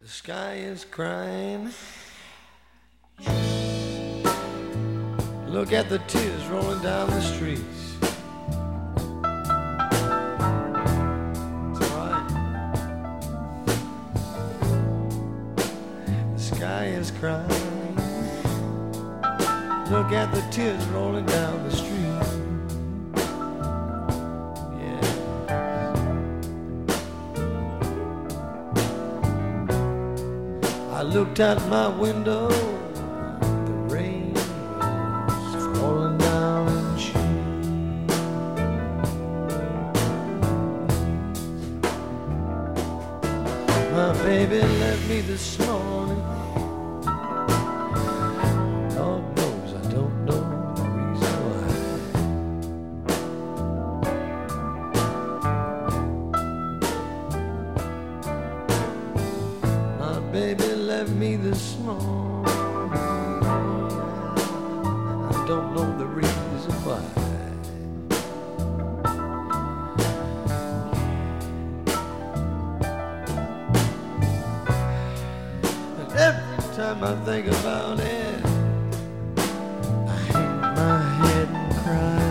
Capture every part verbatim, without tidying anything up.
The sky is crying. Look at the tears rolling down the streets. It's alright. The sky is crying. Look at the tears rolling down the street. I looked out my window, the rain was falling down in sheets. My baby left me this morning. Lord knows I don't know the reason why. My baby left me this morning. I don't know the reason why. And every time I think about it, I hang my head and cry.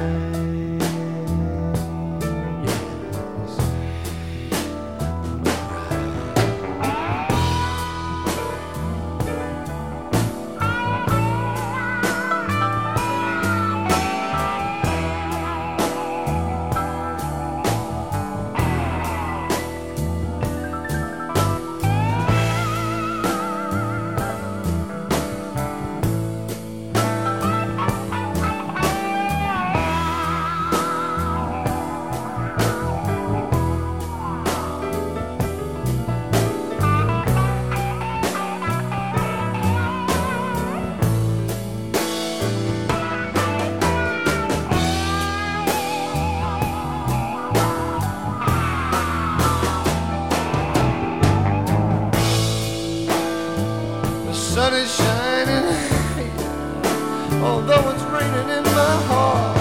The sun is shining, although it's raining in my heart.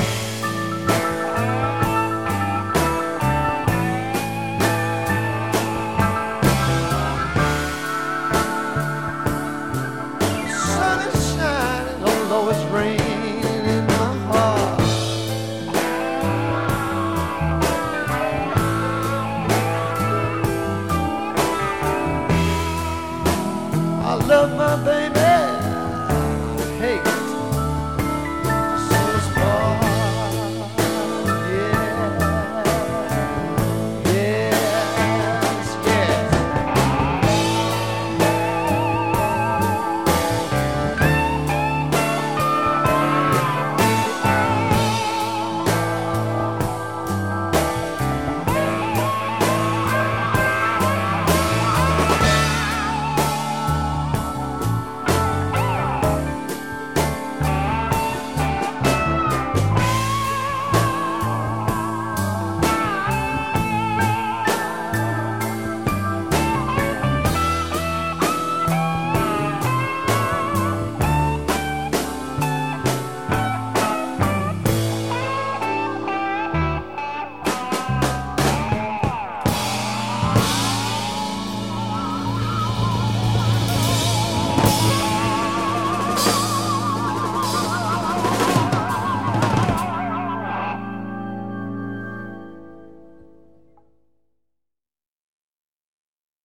The sun is shining, although it's raining in my heart. I love my baby.